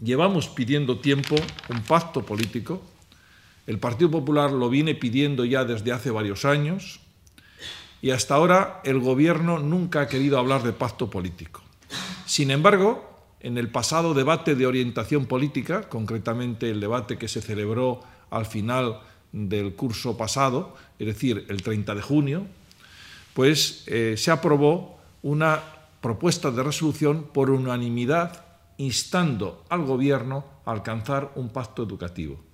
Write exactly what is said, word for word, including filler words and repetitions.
Llevamos pidiendo tiempo un pacto político. El Partido Popular lo viene pidiendo ya desde hace varios años y hasta ahora el Gobierno nunca ha querido hablar de pacto político. Sin embargo, en el pasado debate de orientación política, concretamente el debate que se celebró al final del curso pasado, es decir, el treinta de junio, pues eh, se aprobó una propuesta de resolución por unanimidad instando al Gobierno a alcanzar un pacto educativo.